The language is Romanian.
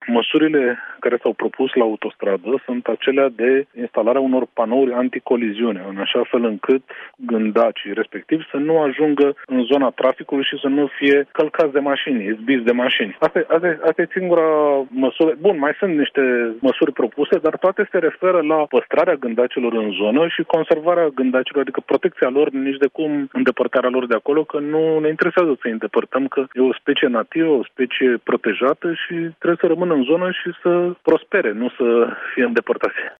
măsurile care s-au propus la autostradă sunt acelea de instalarea unor panouri anticoliziune, în așa fel încât gândacii respectiv să nu ajungă în zona traficului și să nu fie călcați de mașini, izbiți de mașini. Asta e singura măsură. Bun, mai sunt niște măsuri propuse, dar toate se referă la păstrarea gândacilor în zonă și conservarea gândacilor, adică protecția lor, nici de cum îndepărtarea lor de acolo, că nu ne interesează să îi îndepărtăm, că e o specie nativă, o specie protejată și trebuie să rămână în zonă și să prospere, nu să fie îndepărtați.